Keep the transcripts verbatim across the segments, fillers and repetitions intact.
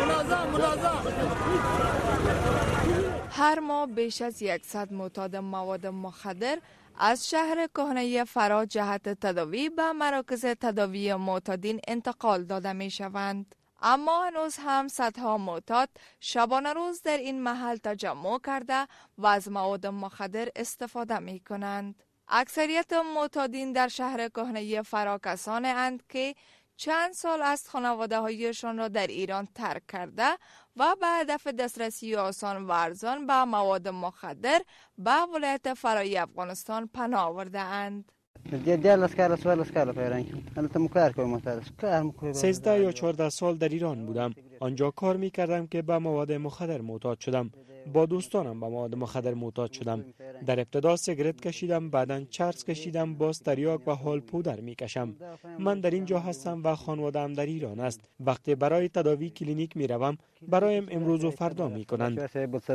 هر ماه بیش از صد معتاد مواد مخدر از شهر کهنه فرا جهت تداوی به مراکز تداوی معتادین انتقال داده می شوند. اما هنوز هم صدها معتاد شبانه روز در این محل تجمع کرده و از مواد مخدر استفاده می کنند. اکثریت معتادین در شهر کهنه فرا کسانی اند که چند سال است خانواده هایشان را در ایران ترک کرده و به هدف دسترسی آسان و ارزان به مواد مخدر به ولایت فرای افغانستان پناه آورده اند. سیزده یا چهارده سال در ایران بودم. آنجا کار می کردم که به مواد مخدر معتاد شدم. با دوستانم به مواد مخدر معتاد شدم. در ابتدا سیگرت کشیدم، بعداً چرس کشیدم، باز تریاک و حال پودر می کشم. من در اینجا هستم و خانواده‌ام در ایران است. وقتی برای تداوی کلینیک می روم، برایم امروز و فردا می کنند.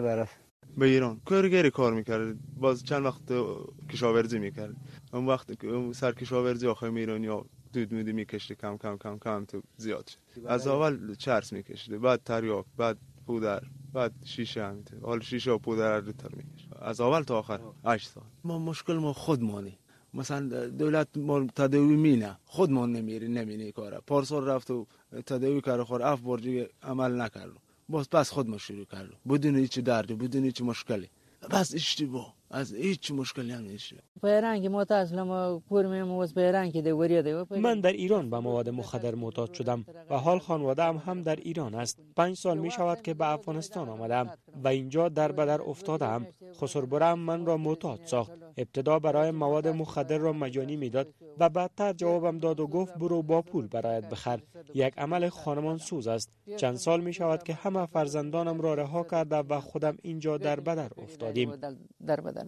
به ایران کارگری کار میکرد، باز چند وقت کشاورزی میکرد. اون وقت سر کشاورزی آخه ایرانی ها دود میدی میکشید، کم کم کم کم تو زیاد شد. از اول چرس میکشید، بعد تریاک، بعد پودر، بعد شیشه همینطور. حال شیشه و پودر رو تر میکشید از اول تا آخر هشت سال. ما مشکل ما خودمانی، مثلا دولت ما تداوی مینه، خودمان نمیری نمینه کاره. پارسال رفت و تداوی کار خور اف برجی عمل نکرد، باز پس خود ما شروع کردم بدون هیچ دردی، بدون هیچ مشکلی، بس اشتباه از هیچ مشکلی هم نیست. پیران که معتاد ما پورم موز پیران که دوریده. من در ایران به مواد مخدر معتاد شدم و حال خانواده هم, هم در ایران است. پنج سال می شود که به افغانستان آمدم و اینجا در بدر افتادم. خسربرم من را معتاد ساخت. ابتدا برای مواد مخدر را مجانی میداد و بعدتر جوابم داد و گفت برو با پول برایت بخر. یک عمل خانمان سوز است. چند سال می شود که همه فرزندانم را رها کرده و خودم اینجا در بدر افتادیم. در بدر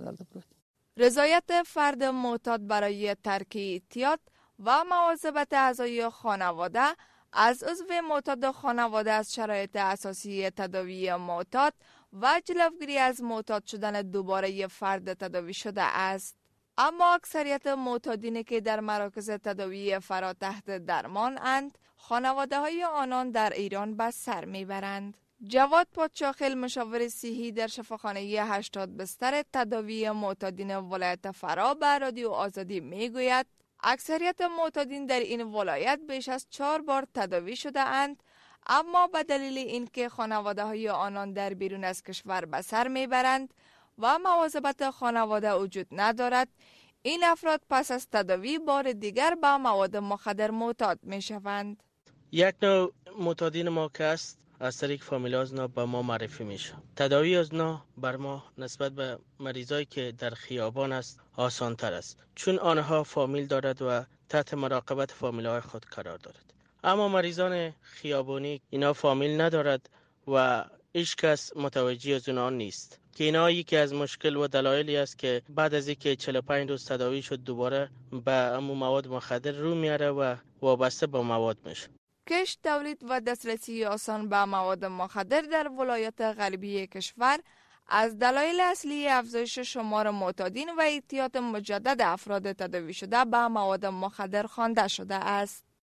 رضایت فرد معتاد برای ترک اعتیاد و مواظبت اعضای خانواده از عضو معتاد خانواده از شرایط اساسی تداوی معتاد و جلوگیری از معتاد شدن دوباره فرد تداوی شده است. اما اکثریت معتادینی که در مراکز تداوی فرا تحت درمان اند، خانواده های آنان در ایران به سر میبرند. جواد پادشاخیل، مشاور صحی در شفاخانه هشتاد بستر تداوی معتادین ولایت فرا به رادیو آزادی میگوید اکثریت معتادین در این ولایت بیش از چهار بار تداوی شده اند، اما به دلیل اینکه خانواده های آنان در بیرون از کشور به سر میبرند و مواظبت خانواده وجود ندارد، این افراد پس از تداوی بار دیگر به مواد مخدر معتاد می شوند. یک نوع معتادین ما که است از طریق فامیل از نا به ما معرفی میشه. تداوی از نا بر ما نسبت به مریضایی که در خیابان است آسان تر است، چون آنها فامیل دارد و تحت مراقبت فامیل های خود قرار دارد. اما مریضان خیابانی اینا فامیل ندارد و هیچ کس متوجه از اونها نیست، که اینا یکی از مشکل و دلایلی است که بعد از اینکه چهل و پنج روز تداوی شد دوباره به امو مواد مخدر رو میاره و وابسته به مواد میشه. کشت، تولید و دسترسی آسان به مواد مخدر در ولایت غربی کشور از دلایل اصلی افزایش شمار معتادین و اعتیاد مجدد افراد تداوی شده به مواد مخدر خوانده شده است.